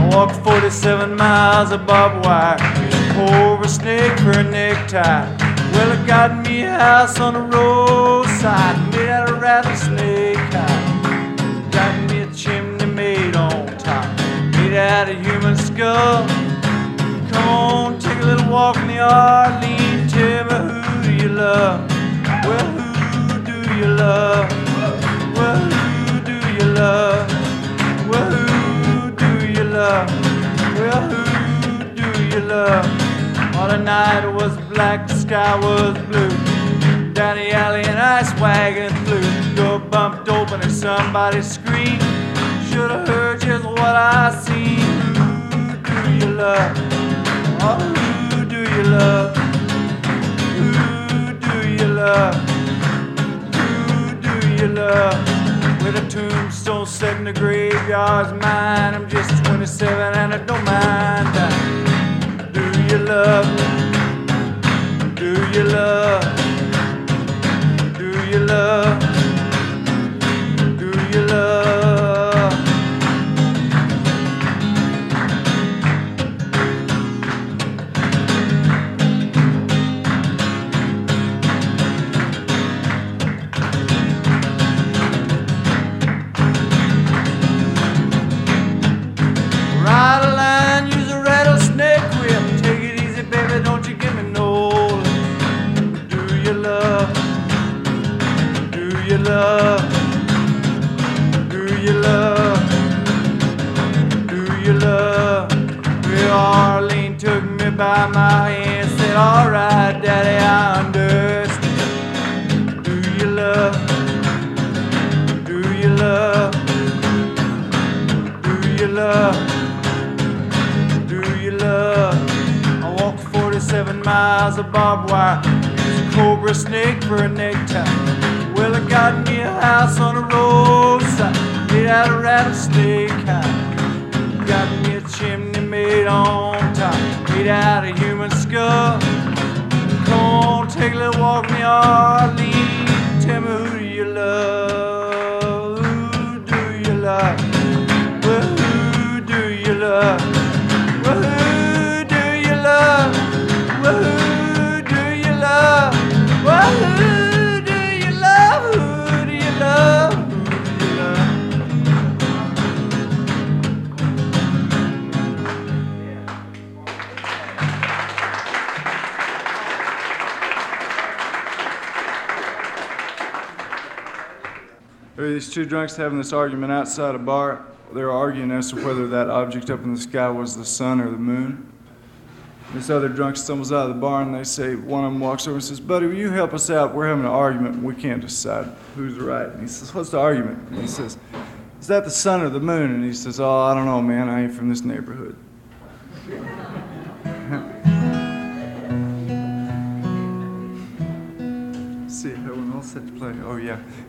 walked 47 miles of barbed wire, over a snake for a necktie. Well, it got me a house on the roadside, made out of rattlesnake hide. Got me a chimney made on top, made out of human skull. Come on, take a little walk in the Arlene. Tell me, who do you love? Well, who do you love? Well, who do you love? Well, who do you love? Well, who do you love? On the night it was black, the sky was blue. Down the alley an ice wagon flew. Door bumped open and somebody screamed. Should've heard just what I seen. Who do you love? Oh, who do you love? Who do you love? Who do you love? With a tombstone set in the graveyard's mine. I'm just 27 and I don't mind dying. Do you love? Do you love? Do you love? Do you love? Ride a line, use a rattlesnake whip. Take it easy, baby, don't you give me no lip. Do you love? Do you love? Do you love? Do you love? Well, Arlene took me by my hand, said, all right, daddy, I understand. Do you love? Do you love? Do you love? I walked 47 miles of barbed wire, used a cobra snake for a necktie. Well, it got me a house on the roadside, made out of rattlesnake hide. Got me a chimney made on top, made out of human skull. Come on, take a little walk in the Arlene. Tell me, who do you love? Who do you love? Well, who do you love? Well, who do you love? Well, who do you love? Well, who do you love? Who do you love? Who do you love? There were these two drunks having this argument outside a bar. They were arguing as to whether that object up in the sky was the sun or the moon. This other drunk stumbles out of the bar and they say, one of them walks over and says, buddy, will you help us out? We're having an argument and we can't decide who's right. And he says, what's the argument? And he says, is that the sun or the moon? And he says, oh, I don't know, man. I ain't from this neighborhood. See, everyone all set to play. Oh, yeah.